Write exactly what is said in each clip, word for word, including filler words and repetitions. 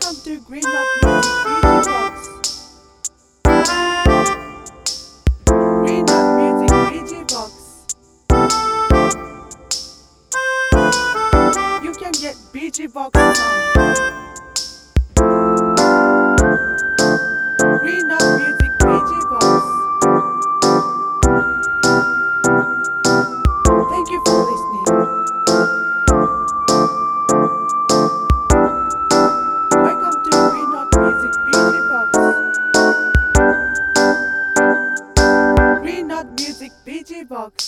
Welcome to Green Dot Music B G Box. Green Dot Music B G Box. You can get B G Box sound. Green Dot Music B G Box. Thank you for listening. Welcome to Green Dot Music B G Box. Green Dot Music B G Box.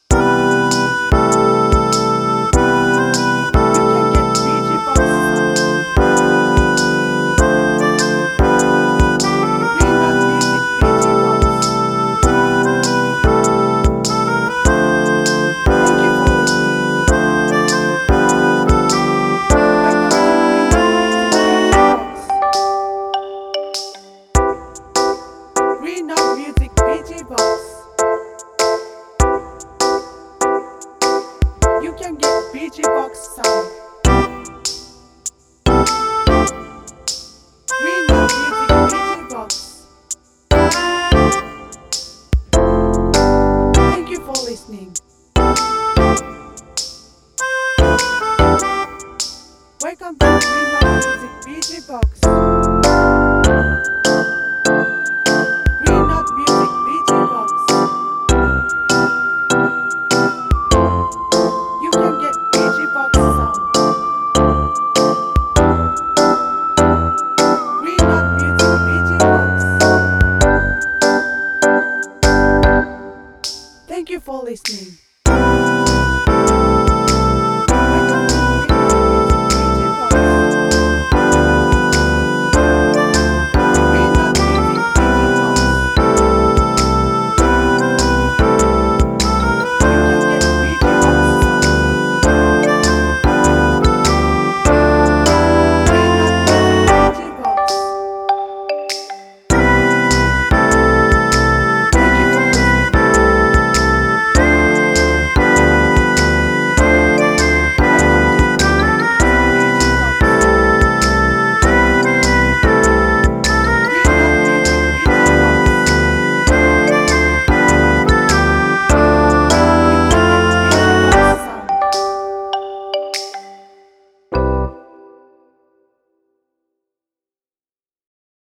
Green Dot Music B G Box. You can get B G Box sound. Green Dot Music B G Box. Thank you for listening. Welcome to Green Dot Music B G Box.